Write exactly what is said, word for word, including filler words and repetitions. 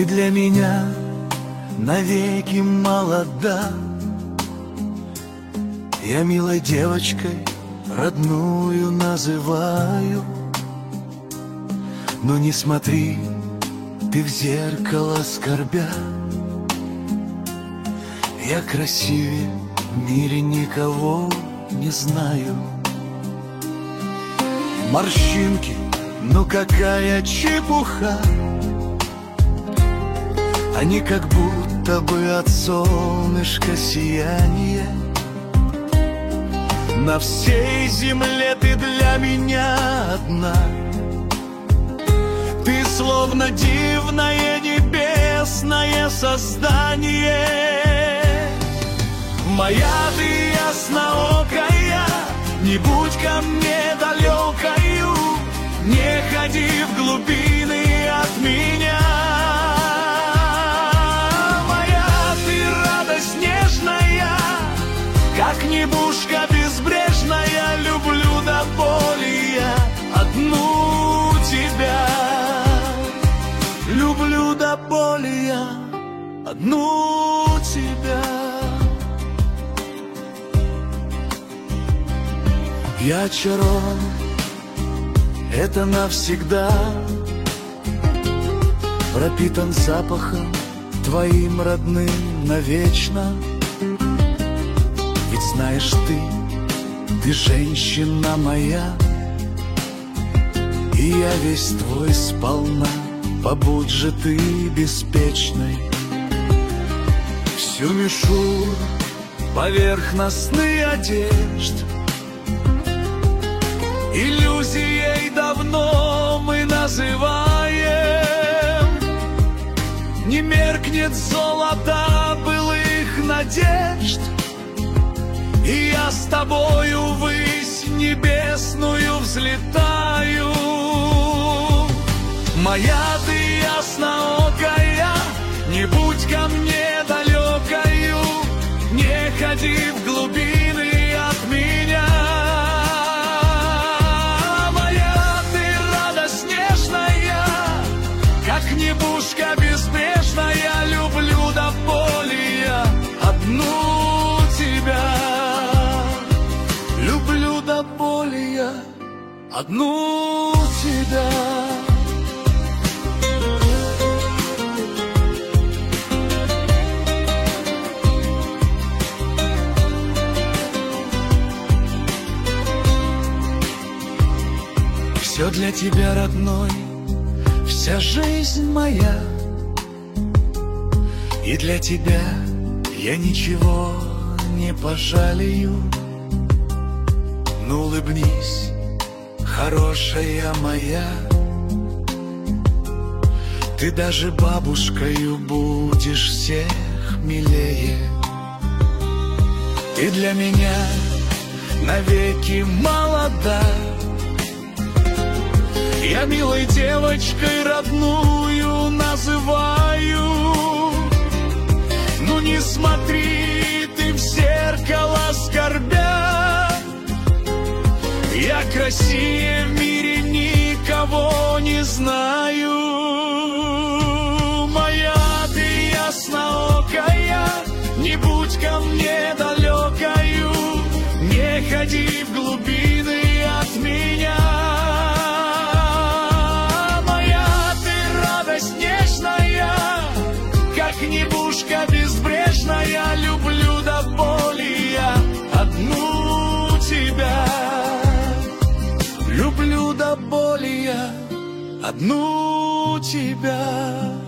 Ты для меня навеки молода. Я милой девочкой родную называю. Но не смотри ты в зеркало скорбя. Я красивее в мире никого не знаю. Морщинки, ну какая чепуха. Они как будто бы от солнышка сияние. На всей земле ты для меня одна. Ты словно дивное небесное создание. Моя ты ясноокая, не будь ко мне далекою, не ходи в глубины от меня. Моя ты радость нежная, как небушка безбрежная, люблю до боли я одну тебя. Люблю до боли я одну тебя. Я очарован, это навсегда, пропитан запахом твоим родным навечно. Ведь знаешь ты, ты женщина моя, и я весь твой сполна. Побудь же ты беспечной. Всю мишуру поверхностных одежд иллюзией давно мы называем. Не меркнет золото былых надежд, и я с тобою ввысь небесную взлетаю. Моя ты ясноокая, не будь ко мне далекою, не ходи в глубины от меня. Небушка безбрежная, люблю до боли я одну тебя. Люблю до боли я одну тебя. Все для тебя, родной, вся жизнь моя, и для тебя я ничего не пожалею. Ну улыбнись, хорошая моя, ты даже бабушкою будешь всех милее. Ты для меня навеки молода. Я милой девочкой родную называю. Ну не смотри ты в зеркало скорбя. Я красивее в мире никого не знаю. Моя ты ясноокая, не будь ко мне далекою, не ходи в глубины от меня. Небушка безбрежная, люблю до боли я одну тебя. Люблю до боли я одну тебя.